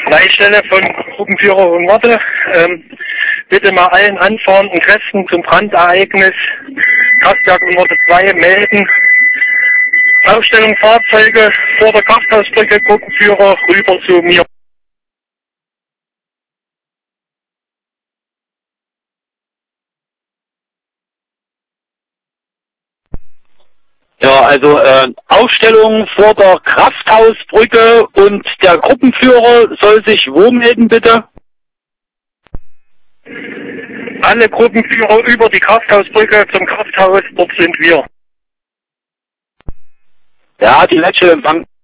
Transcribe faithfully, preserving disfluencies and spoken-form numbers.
Leitstelle von Gruppenführer und Worte. Ähm, bitte mal allen anfahrenden Kräften zum Brandereignis Kraftwerk und Worte zwei melden. Aufstellung Fahrzeuge vor der Krafthausbrücke, Gruppenführer rüber zu mir. Ja, also äh, Aufstellung vor der Krafthausbrücke und der Gruppenführer soll sich wo melden, bitte? Alle Gruppenführer über die Krafthausbrücke zum Krafthaus, dort sind wir. Ja, die letzte Empfang.